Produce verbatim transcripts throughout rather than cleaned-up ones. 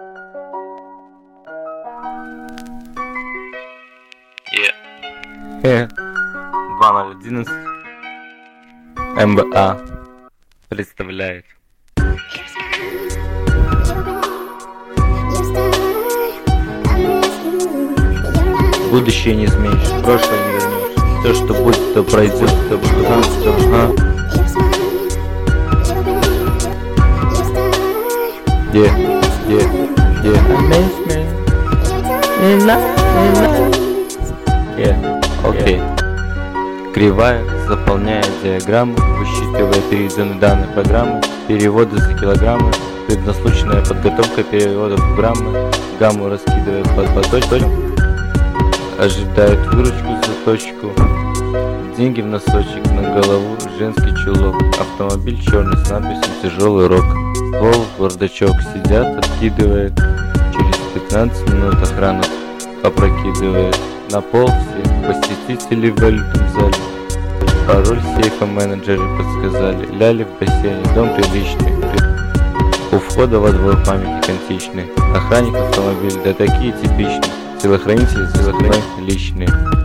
Е. два ноль одиннадцать эм бэ а представляет. Будущее не изменишь, прошлое не вернешь. Все, что будет, то пройдет, то будет, то ага. Yeah, yeah, yeah. Yeah, окей. Okay. Кривая, заполняя диаграмму, высчитывая переведенные данные программы, переводы за килограммы, предназначенная подготовка переводов в граммы, гамму раскидывая под поточку, ожидает выручку за точку, деньги в носочек, на голову женский чулок, автомобиль черный с надписью «Тяжелый рок», ствол в бардачок сидят, откидывает, через пятнадцать минут охрану опрокидывает, на пол все посетители в валютном зале, пароль сейфа менеджеры подсказали, ляли в бассейне, дом приличный, у входа во двор памятник античный, охранник автомобиль, да такие типичные, телохранители, телохранители личные.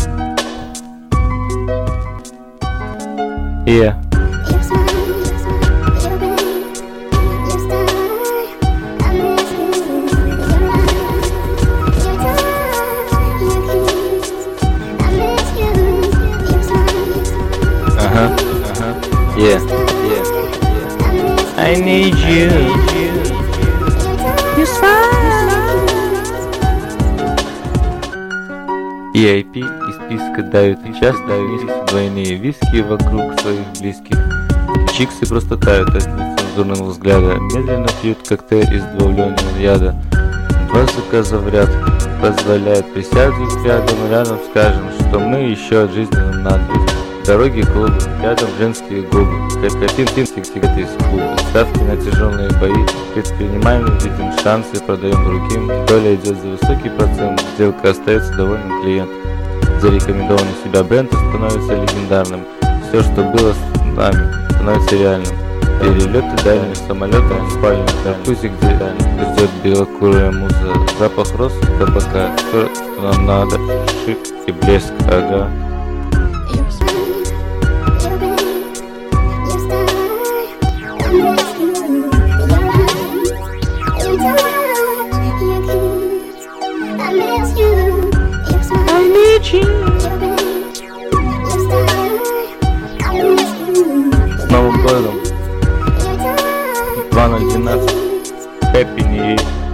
Yeah. Uh-huh, uh-huh. Yeah, yeah, yeah. I need you. You smile. и ай пи из списка дают, и час дают двойные виски вокруг своих близких. Чиксы просто тают от нецензурного взгляда, медленно пьют коктейль из добавленного яда. Два заказа в ряд позволяет присядуть рядом, рядом скажем, что мы еще от жизни нам надо. Дороги клубы, рядом женские губы, как один сигареты из клуба, ставки на тяжелые бои, предпринимаем, видим шансы, продаем другим, доля идет за высокий процент, сделка остается довольным клиентом. Зарекомендованный себя бренд становится легендарным, все, что было с нами, становится реальным. Перелеты дальние, самолеты, спальня, джакузи, где ждет белокурая муза, запах роз и табака, все, что нам надо, шик и блеск, ага. С Новым годом! два ноль двенадцать Happy New Year!